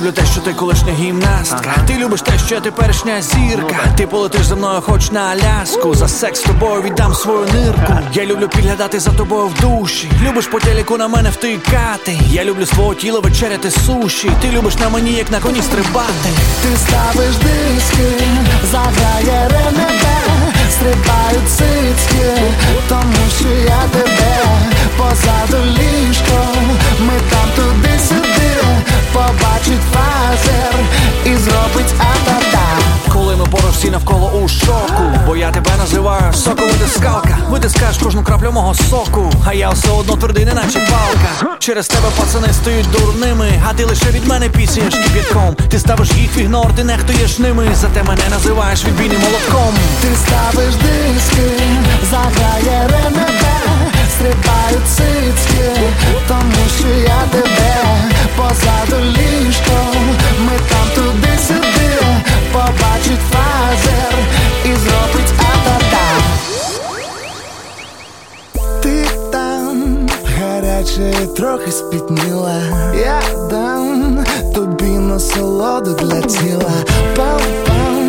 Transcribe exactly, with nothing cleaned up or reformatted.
люблю те, що ти колишня гімнастка. Ти любиш те, що я теперішня зірка. Ти полетиш за мною хоч на Аляску. За секс з тобою віддам свою нирку. Я люблю підглядати за тобою в душі. Любиш по телеку на мене втикати. Я люблю з твого тіла вечеряти суші. Ти любиш на мені, як на коні стрибати. Ти ставиш диски, заграє РНБ, стрибають цицьки, тому що я тебе позаду ліжко. Ми там туди-сюди, побачить фазер і зробить а-та-та. Коли ми поруч, всі навколо у шоку, бо я тебе називаю соковитискалка. Витискаєш кожну краплю мого соку, а я все одно твердий, неначе палка. Через тебе пацани стають дурними, а ти лише від мене пісяєш кип'ятком. Ти ставиш їх в ігнор, ти нехтуєш ними, зате мене називаєш відбійним молотком. Ти ставиш диски, заграє РНБ, стрибають цицьки, тому що я тебе позаду ліжко. Ми там туди-сюди, побачить фазер і зробить а-та-та. Ти там гаряча і трохи спітніла. Я дам тобі насолоду для тіла. Пам-пам.